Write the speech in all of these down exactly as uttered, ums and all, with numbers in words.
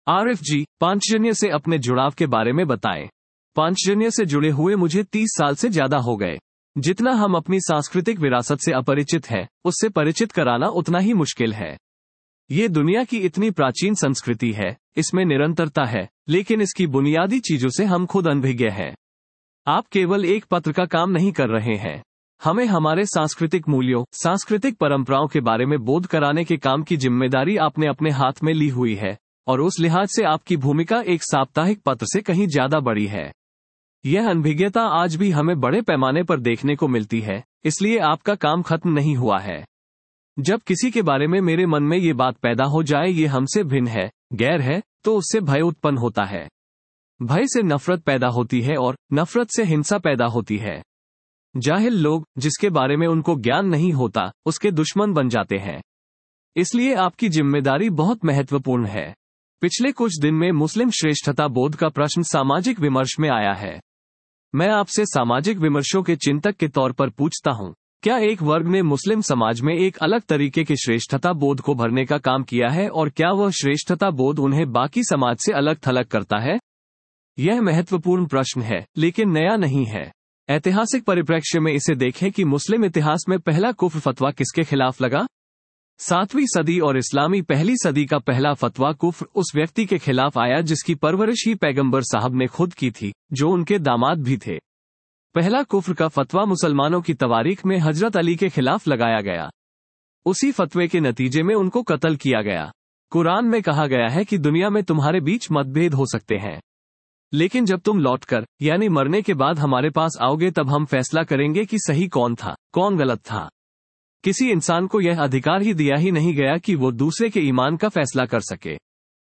आरिफ जी, पांचजन्य से अपने जुड़ाव के बारे में बताएं। पांचजन्य से जुड़े हुए मुझे तीस साल से ज्यादा हो गए। जितना हम अपनी सांस्कृतिक विरासत से अपरिचित हैं, उससे परिचित कराना उतना ही मुश्किल है। ये दुनिया की इतनी प्राचीन संस्कृति है, इसमें निरंतरता है, लेकिन इसकी बुनियादी चीजों से हम खुद अनभिज्ञ हैं। आप केवल एक पत्र का काम नहीं कर रहे हैं। हमें हमारे सांस्कृतिक मूल्यों, सांस्कृतिक परंपराओं के बारे में बोध कराने के काम की जिम्मेदारी आपने अपने हाथ में ली हुई है, और उस लिहाज से आपकी भूमिका एक साप्ताहिक पत्र से कहीं ज्यादा बड़ी है। यह अनभिज्ञता आज भी हमें बड़े पैमाने पर देखने को मिलती है, इसलिए आपका काम खत्म नहीं हुआ है। जब किसी के बारे में मेरे मन में ये बात पैदा हो जाए ये हमसे भिन्न है, गैर है, तो उससे भय उत्पन्न होता है। भय से नफरत पैदा होती है और नफरत से हिंसा पैदा होती है। जाहिल लोग, जिसके बारे में उनको ज्ञान नहीं होता, उसके दुश्मन बन जाते हैं। इसलिए आपकी जिम्मेदारी बहुत महत्वपूर्ण है। पिछले कुछ दिन में मुस्लिम श्रेष्ठता बोध का प्रश्न सामाजिक विमर्श में आया है। मैं आपसे सामाजिक विमर्शों के चिंतक के तौर पर पूछता हूं, क्या एक वर्ग ने मुस्लिम समाज में एक अलग तरीके के श्रेष्ठता बोध को भरने का काम किया है, और क्या वह श्रेष्ठता बोध उन्हें बाकी समाज से अलग थलग करता है? यह महत्वपूर्ण प्रश्न है, लेकिन नया नहीं है। ऐतिहासिक परिप्रेक्ष्य में इसे देखें कि मुस्लिम इतिहास में पहला कुफ्र फतवा किसके खिलाफ लगा। सातवीं सदी और इस्लामी पहली सदी का पहला फतवा कुफ्र उस व्यक्ति के खिलाफ आया जिसकी परवरिश ही पैगंबर साहब ने खुद की थी, जो उनके दामाद भी थे। पहला कुफ्र का फतवा मुसलमानों की तवारीख में हजरत अली के खिलाफ लगाया गया। उसी फतवे के नतीजे में उनको कत्ल किया गया। कुरान में कहा गया है कि दुनिया में तुम्हारे बीच मतभेद हो सकते हैं, लेकिन जब तुम लौटकर, यानी मरने के बाद हमारे पास आओगे, तब हम फैसला करेंगे कि सही कौन था, कौन गलत था। किसी इंसान को यह अधिकार ही दिया ही नहीं गया कि वो दूसरे के ईमान का फैसला कर सके।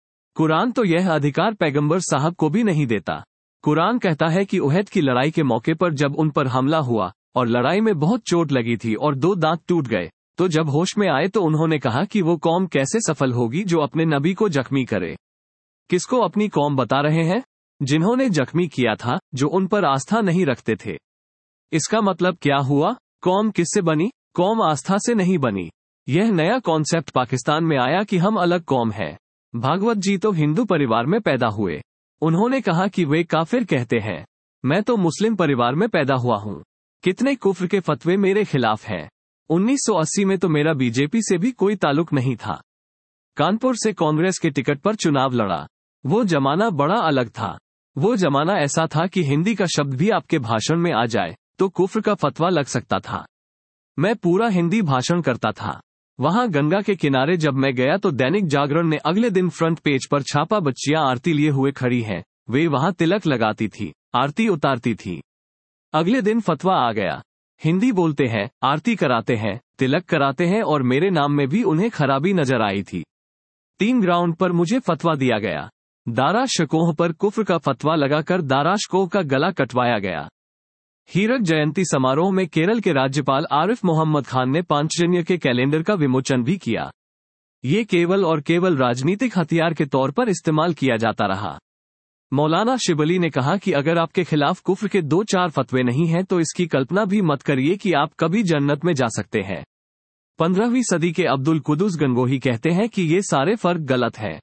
कुरान तो यह अधिकार पैगंबर साहब को भी नहीं देता। कुरान कहता है कि उहद की लड़ाई के मौके पर जब उन पर हमला हुआ और लड़ाई में बहुत चोट लगी थी और दो दांत टूट गए, तो जब होश में आए तो उन्होंने कहा कि वो कौम कैसे सफल होगी जो अपने नबी को जख्मी करे। किसको अपनी कौम बता रहे हैं? जिन्होंने जख्मी किया था, जो उन पर आस्था नहीं रखते थे। इसका मतलब क्या हुआ? कौम किससे बनी? कौम आस्था से नहीं बनी। यह नया कॉन्सेप्ट पाकिस्तान में आया कि हम अलग कौम हैं। भागवत जी तो हिंदू परिवार में पैदा हुए। उन्होंने कहा कि वे काफिर कहते हैं। मैं तो मुस्लिम परिवार में पैदा हुआ हूँ। कितने कुफ्र के फतवे मेरे खिलाफ हैं। उन्नीस सौ अस्सी में तो मेरा बीजेपी से भी कोई ताल्लुक नहीं था। कानपुर से कांग्रेस के टिकट पर चुनाव लड़ा। वो जमाना बड़ा अलग था। वो जमाना ऐसा था कि हिंदी का शब्द भी आपके भाषण में आ जाए तो कुफ्र का फतवा लग सकता था। मैं पूरा हिंदी भाषण करता था। वहां गंगा के किनारे जब मैं गया तो दैनिक जागरण ने अगले दिन फ्रंट पेज पर छापा, बच्चियां आरती लिए हुए खड़ी हैं। वे वहां तिलक लगाती थी, आरती उतारती थी। अगले दिन फतवा आ गया। हिंदी बोलते हैं, आरती कराते हैं, तिलक कराते हैं, और मेरे नाम में भी उन्हें खराबी नजर आई थी। तीन ग्राउंड पर मुझे फतवा दिया गया। दारा शकोह पर कुफ्र का फतवा लगाकर दारा शकोह का गला कटवाया गया। हीरक जयंती समारोह में केरल के राज्यपाल आरिफ मोहम्मद खान ने पांचजन्य के कैलेंडर का विमोचन भी किया। ये केवल और केवल राजनीतिक हथियार के तौर पर इस्तेमाल किया जाता रहा। मौलाना शिबली ने कहा कि अगर आपके खिलाफ कुफ्र के दो चार फतवे नहीं हैं तो इसकी कल्पना भी मत करिए कि आप कभी जन्नत में जा सकते हैं। पंद्रहवीं सदी के अब्दुल कुदुस गंगोही कहते हैं कि ये सारे फर्क गलत हैं।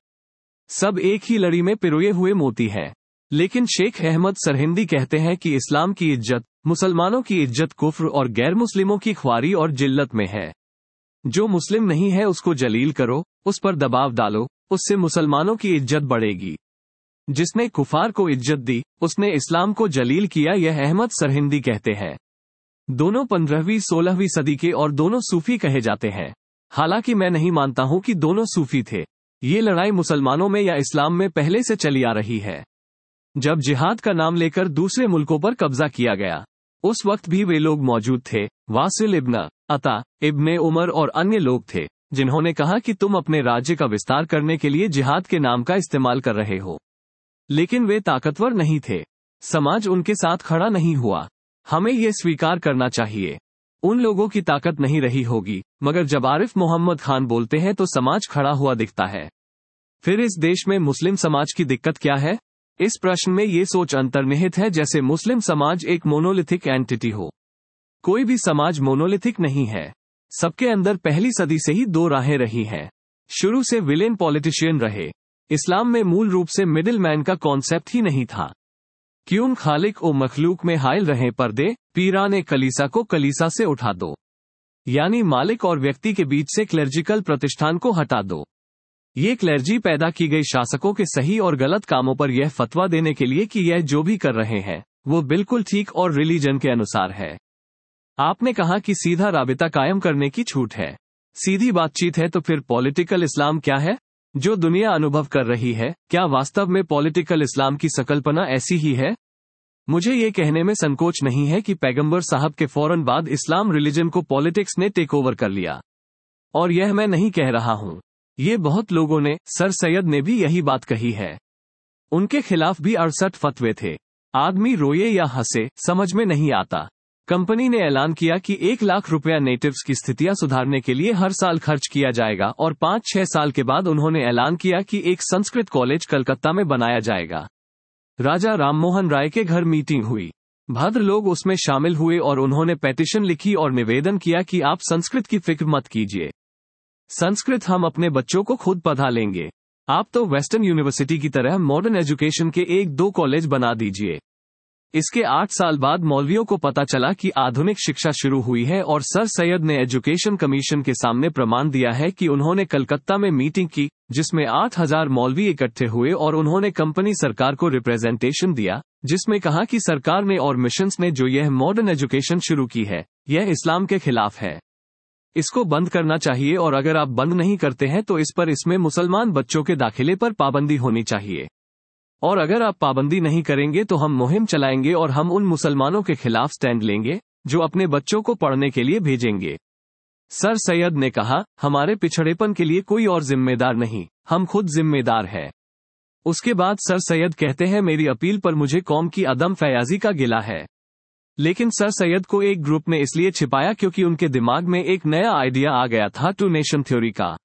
सब एक ही लड़ी में पिरोए हुए मोती हैं। लेकिन शेख अहमद सरहिंदी कहते हैं कि इस्लाम की इज्जत, मुसलमानों की इज्जत कुफ्र और गैर मुस्लिमों की ख्वारी और जिल्लत में है। जो मुस्लिम नहीं है उसको जलील करो, उस पर दबाव डालो, उससे मुसलमानों की इज्जत बढ़ेगी। जिसने कुफार को इज्जत दी, उसने इस्लाम को जलील किया, यह अहमद सरहिंदी कहते हैं। दोनों पंद्रहवीं सोलहवीं सदी के और दोनों सूफी कहे जाते हैं। हालांकि मैं नहीं मानता हूं कि दोनों सूफी थे। ये लड़ाई मुसलमानों में या इस्लाम में पहले से चली आ रही है। जब जिहाद का नाम लेकर दूसरे मुल्कों पर कब्जा किया गया, उस वक्त भी वे लोग मौजूद थे। वासिल इब्न अता, इब्ने उमर और अन्य लोग थे जिन्होंने कहा कि तुम अपने राज्य का विस्तार करने के लिए जिहाद के नाम का इस्तेमाल कर रहे हो। लेकिन वे ताकतवर नहीं थे। समाज उनके साथ खड़ा नहीं हुआ। हमें ये स्वीकार करना चाहिए। उन लोगों की ताकत नहीं रही होगी, मगर जब आरिफ मोहम्मद खान बोलते हैं तो समाज खड़ा हुआ दिखता है। फिर इस देश में मुस्लिम समाज की दिक्कत क्या है? इस प्रश्न में ये सोच अंतर्निहित है जैसे मुस्लिम समाज एक मोनोलिथिक एंटिटी हो। कोई भी समाज मोनोलिथिक नहीं है। सबके अंदर पहली सदी से ही दो राहें रही हैं। शुरू से विलेन पॉलिटिशियन रहे। इस्लाम में मूल रूप से मिडिल मैन का कॉन्सेप्ट ही नहीं था। क्यूम खालिक ओ मखलूक में हाइल रहे पर्दे, पीराने कलीसा को कलीसा से उठा दो। यानी मालिक और व्यक्ति के बीच से क्लेर्जिकल प्रतिष्ठान को हटा दो। ये क्लेर्जी पैदा की गई शासकों के सही और गलत कामों पर यह फतवा देने के लिए कि यह जो भी कर रहे हैं वो बिल्कुल ठीक और रिलीजन के अनुसार है। आपने कहा कि सीधा राबिता कायम करने की छूट है, सीधी बातचीत है, तो फिर पॉलिटिकल इस्लाम क्या है जो दुनिया अनुभव कर रही है? क्या वास्तव में पॉलिटिकल इस्लाम की संकल्पना ऐसी ही है? मुझे ये कहने में संकोच नहीं है कि पैगंबर साहब के फौरन बाद इस्लाम रिलीजन को पॉलिटिक्स ने टेक ओवर कर लिया। और यह मैं नहीं कह रहा हूँ, ये बहुत लोगों ने, सर सैयद ने भी यही बात कही है। उनके खिलाफ भी अड़सठ फतवे थे। आदमी रोए या हंसे समझ में नहीं आता। कंपनी ने ऐलान किया कि एक लाख रुपया नेटिव्स की स्थितियां सुधारने के लिए हर साल खर्च किया जाएगा, और पाँच छह साल के बाद उन्होंने ऐलान किया कि एक संस्कृत कॉलेज कलकत्ता में बनाया जाएगा। राजा राममोहन राय के घर मीटिंग हुई। भद्र लोग उसमें शामिल हुए और उन्होंने पेटिशन लिखी और निवेदन किया कि आप संस्कृत की फिक्र मत कीजिए, संस्कृत हम अपने बच्चों को खुद पढ़ा लेंगे। आप तो वेस्टर्न यूनिवर्सिटी की तरह मॉडर्न एजुकेशन के एक दो कॉलेज बना दीजिए। इसके आठ साल बाद मौलवियों को पता चला कि आधुनिक शिक्षा शुरू हुई है, और सर सैयद ने एजुकेशन कमीशन के सामने प्रमाण दिया है कि उन्होंने कलकत्ता में मीटिंग की जिसमें आठ हजार मौलवी इकट्ठे हुए, और उन्होंने कंपनी सरकार को रिप्रेजेंटेशन दिया जिसमें कहा कि सरकार ने और मिशंस ने जो यह मॉडर्न एजुकेशन शुरू की है यह इस्लाम के खिलाफ है, इसको बंद करना चाहिए, और अगर आप बंद नहीं करते हैं तो इस पर इसमें मुसलमान बच्चों के दाखिले पर पाबंदी होनी चाहिए, और अगर आप पाबंदी नहीं करेंगे तो हम मुहिम चलाएंगे और हम उन मुसलमानों के खिलाफ स्टैंड लेंगे जो अपने बच्चों को पढ़ने के लिए भेजेंगे। सर सैयद ने कहा, हमारे पिछड़ेपन के लिए कोई और जिम्मेदार नहीं, हम खुद जिम्मेदार हैं। उसके बाद सर सैयद कहते हैं, मेरी अपील पर मुझे कौम की अदम फयाजी का गिला है, लेकिन सर सैयद को एक ग्रुप ने इसलिए छिपाया क्योंकि उनके दिमाग में एक नया आइडिया आ गया था, टू नेशन थ्योरी का।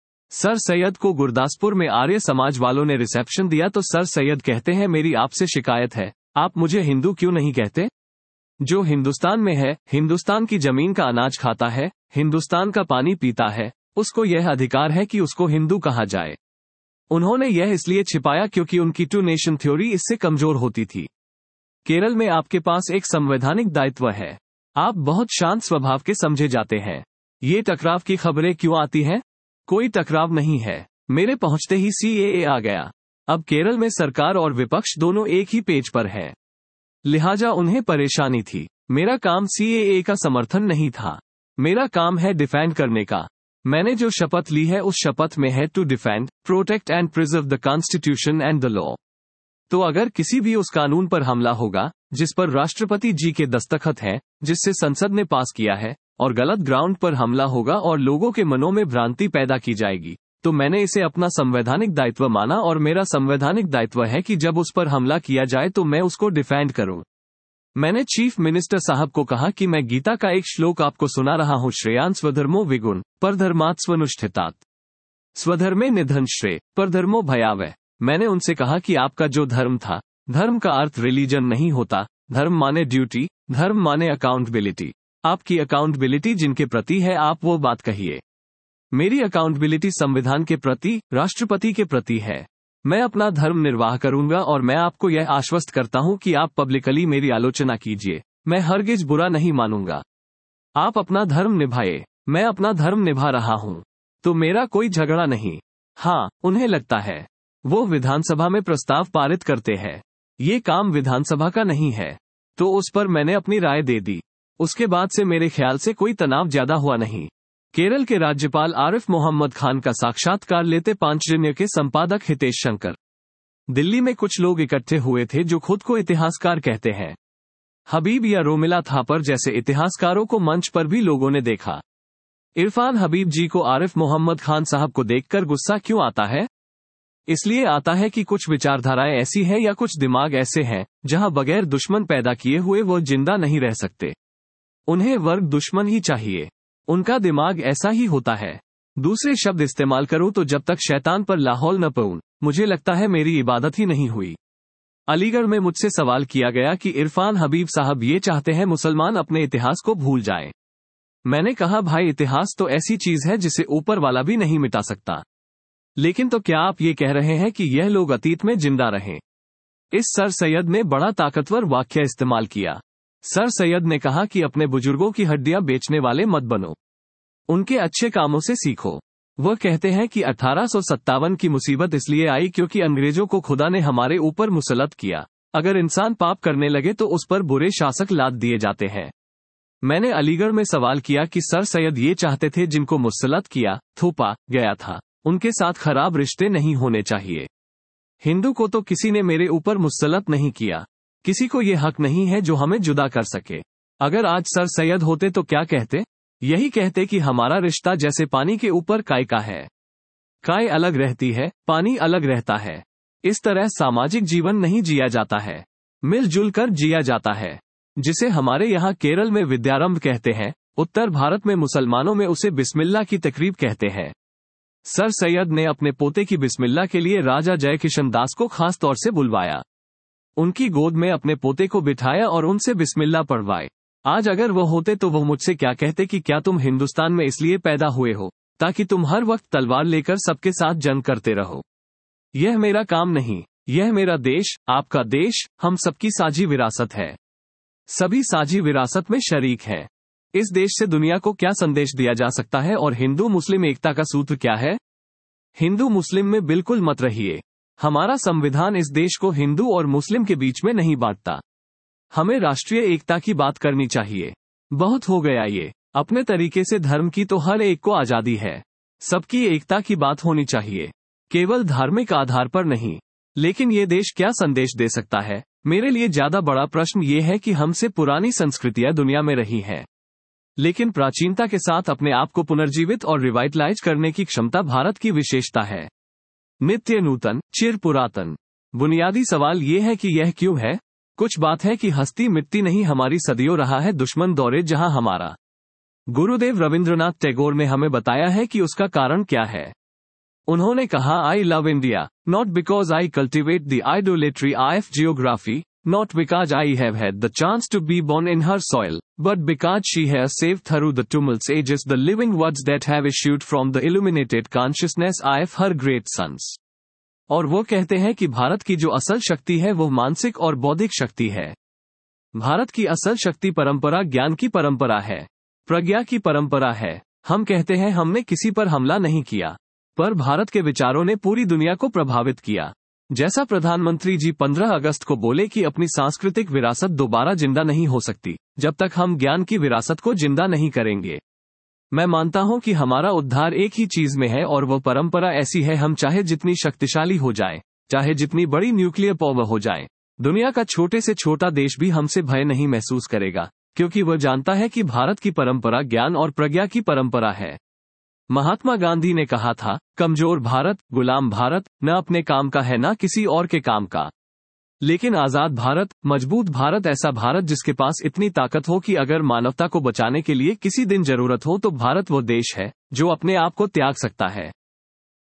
सर सैयद को गुरदासपुर में आर्य समाज वालों ने रिसेप्शन दिया तो सर सैयद कहते हैं, मेरी आपसे शिकायत है, आप मुझे हिंदू क्यों नहीं कहते? जो हिंदुस्तान में है, हिंदुस्तान की जमीन का अनाज खाता है, हिंदुस्तान का पानी पीता है, उसको यह अधिकार है कि उसको हिंदू कहा जाए। उन्होंने यह इसलिए छिपाया क्योंकि उनकी टू नेशन थ्योरी इससे कमजोर होती थी। केरल में आपके पास एक संवैधानिक दायित्व है, आप बहुत शांत स्वभाव के समझे जाते हैं। ये टकराव की खबरें क्यों आती हैं? कोई टकराव नहीं है, मेरे पहुंचते ही सी ए ए आ गया। अब केरल में सरकार और विपक्ष दोनों एक ही पेज पर है, लिहाजा उन्हें परेशानी थी। मेरा काम सी ए ए का समर्थन नहीं था, मेरा काम है डिफेंड करने का। मैंने जो शपथ ली है उस शपथ में है to defend, protect and preserve the constitution and the law. तो अगर किसी भी उस कानून पर हमला होगा जिस पर राष्ट्रपति जी के दस्तखत हैं, जिससे संसद ने पास किया है, और गलत ग्राउंड पर हमला होगा और लोगों के मनों में भ्रांति पैदा की जाएगी, तो मैंने इसे अपना संवैधानिक दायित्व माना, और मेरा संवैधानिक दायित्व है कि जब उस पर हमला किया जाए तो मैं उसको डिफेंड करूं। मैंने चीफ मिनिस्टर साहब को कहा कि मैं गीता का एक श्लोक आपको सुना रहा हूं, श्रेयान स्वधर्मो विगुण परधर्मात् स्वनुष्ठितात्, स्वधर्मे निधन श्रेय परधर्मो भयावह। मैंने उनसे कहा कि आपका जो धर्म था, धर्म का अर्थ रिलीजन नहीं होता, धर्म माने ड्यूटी, धर्म माने अकाउंटेबिलिटी। आपकी अकाउंटेबिलिटी जिनके प्रति है आप वो बात कहिए। मेरी अकाउंटेबिलिटी संविधान के प्रति, राष्ट्रपति के प्रति है। मैं अपना धर्म निर्वाह करूंगा, और मैं आपको यह आश्वस्त करता हूं कि आप पब्लिकली मेरी आलोचना कीजिए, मैं हरगिज बुरा नहीं मानूंगा। आप अपना धर्म निभाए, मैं अपना धर्म निभा रहा हूं, तो मेरा कोई झगड़ा नहीं। हाँ, उन्हें लगता है वो विधानसभा में प्रस्ताव पारित करते हैं, ये काम विधानसभा का नहीं है, तो उस पर मैंने अपनी राय दे दी। उसके बाद से मेरे ख्याल से कोई तनाव ज्यादा हुआ नहीं। केरल के राज्यपाल आरिफ मोहम्मद खान का साक्षात्कार लेते पांचजन्य के संपादक हितेश शंकर। दिल्ली में कुछ लोग इकट्ठे हुए थे जो खुद को इतिहासकार कहते हैं। हबीब या रोमिला थापर जैसे इतिहासकारों को मंच पर भी लोगों ने देखा। इरफान हबीब जी को आरिफ मोहम्मद खान साहब को देखकर गुस्सा क्यों आता है? इसलिए आता है कि कुछ विचारधाराएं ऐसी हैं या कुछ दिमाग ऐसे हैं जहां बगैर दुश्मन पैदा किए हुए वो जिंदा नहीं रह सकते। उन्हें वर्ग दुश्मन ही चाहिए, उनका दिमाग ऐसा ही होता है। दूसरे शब्द इस्तेमाल करूं तो जब तक शैतान पर लाहौल न पऊं, मुझे लगता है मेरी इबादत ही नहीं हुई। अलीगढ़ में मुझसे सवाल किया गया कि इरफान हबीब साहब ये चाहते हैं मुसलमान अपने इतिहास को भूल जाएं। मैंने कहा, भाई इतिहास तो ऐसी चीज है जिसे ऊपर वाला भी नहीं मिटा सकता। लेकिन तो क्या आप ये कह रहे हैं कि यह लोग अतीत में जिंदा रहें? इस सर सैयद ने बड़ा ताकतवर वाक्य इस्तेमाल किया। सर सैयद ने कहा कि अपने बुजुर्गों की हड्डियां बेचने वाले मत बनो, उनके अच्छे कामों से सीखो। वह कहते हैं कि अठारह सौ सत्तावन की मुसीबत इसलिए आई क्योंकि अंग्रेजों को खुदा ने हमारे ऊपर मुसल्लत किया। अगर इंसान पाप करने लगे तो उस पर बुरे शासक लाद दिए जाते हैं। मैंने अलीगढ़ में सवाल किया कि सर सैयद ये चाहते थे जिनको मुसल्लत किया, थोपा गया था, उनके साथ खराब रिश्ते नहीं होने चाहिए। हिंदू को तो किसी ने मेरे ऊपर मुसल्लत नहीं किया। किसी को ये हक नहीं है जो हमें जुदा कर सके। अगर आज सर सैयद होते तो क्या कहते? यही कहते कि हमारा रिश्ता जैसे पानी के ऊपर काय का है। काय अलग रहती है, पानी अलग रहता है। इस तरह सामाजिक जीवन नहीं जिया जाता है, मिलजुल कर जिया जाता है, जिसे हमारे यहाँ केरल में विद्यारंभ कहते हैं, उत्तर भारत में मुसलमानों में उसे बिस्मिल्लाह की तकरीब कहते हैं। सर सैयद ने अपने पोते की बिस्मिल्लाह के लिए राजा जय किशन दास को खास तौर से बुलवाया, उनकी गोद में अपने पोते को बिठाया और उनसे बिस्मिल्लाह पढ़वाए। आज अगर वो होते तो वो मुझसे क्या कहते कि क्या तुम हिंदुस्तान में इसलिए पैदा हुए हो ताकि तुम हर वक्त तलवार लेकर सबके साथ जंग करते रहो? यह मेरा काम नहीं, यह मेरा देश, आपका देश, हम सबकी साझी विरासत है। सभी साझी विरासत में शरीक हैं। इस देश से दुनिया को क्या संदेश दिया जा सकता है और हिंदू मुस्लिम एकता का सूत्र क्या है? हिंदू मुस्लिम में बिल्कुल मत रहिए। हमारा संविधान इस देश को हिंदू और मुस्लिम के बीच में नहीं बांटता। हमें राष्ट्रीय एकता की बात करनी चाहिए। बहुत हो गया ये। अपने तरीके से धर्म की तो हर एक को आजादी है। सबकी एकता की बात होनी चाहिए, केवल धार्मिक आधार पर नहीं। लेकिन ये देश क्या संदेश दे सकता है? मेरे लिए ज्यादा बड़ा प्रश्न ये है कि हमसे पुरानी संस्कृतियां दुनिया में रही हैं, लेकिन प्राचीनता के साथ अपने आप को पुनर्जीवित और रिवाइटलाइज करने की क्षमता भारत की विशेषता है। नित्य नूतन, चिर पुरातन। बुनियादी सवाल ये है कि यह क्यों है? कुछ बात है कि हस्ती मिटती नहीं, हमारी सदियों रहा है दुश्मन दौरे जहां हमारा। गुरुदेव रविंद्रनाथ टैगोर ने हमें बताया है कि उसका कारण क्या है। उन्होंने कहा, I love India not because I cultivate the idolatry of geography, not because I have had the chance to be born in her soil, but because she has saved through the tumultuous ages the living words that have issued from the illuminated consciousness of her great sons. और वो कहते हैं कि भारत की जो असल शक्ति है वो मानसिक और बौद्धिक शक्ति है। भारत की असल शक्ति परंपरा ज्ञान की परंपरा है, प्रज्ञा की परंपरा है। हम कहते हैं हमने किसी पर हमला नहीं किया, पर भारत के विचारों ने पूरी दुनिया को प्रभावित किया। जैसा प्रधानमंत्री जी पंद्रह अगस्त को बोले कि अपनी सांस्कृतिक विरासत दोबारा जिंदा नहीं हो सकती जब तक हम ज्ञान की विरासत को जिंदा नहीं करेंगे। मैं मानता हूं कि हमारा उद्धार एक ही चीज में है और वह परंपरा ऐसी है, हम चाहे जितनी शक्तिशाली हो जाए, चाहे जितनी बड़ी न्यूक्लियर पावर हो जाए, दुनिया का छोटे से छोटा देश भी हमसे भय नहीं महसूस करेगा, क्योंकि वह जानता है कि भारत की परंपरा ज्ञान और प्रज्ञा की परंपरा है। महात्मा गांधी ने कहा था, कमजोर भारत, गुलाम भारत, न अपने काम का है न किसी और के काम का, लेकिन आजाद भारत, मजबूत भारत, ऐसा भारत जिसके पास इतनी ताकत हो कि अगर मानवता को बचाने के लिए किसी दिन जरूरत हो तो भारत वो देश है जो अपने आप को त्याग सकता है।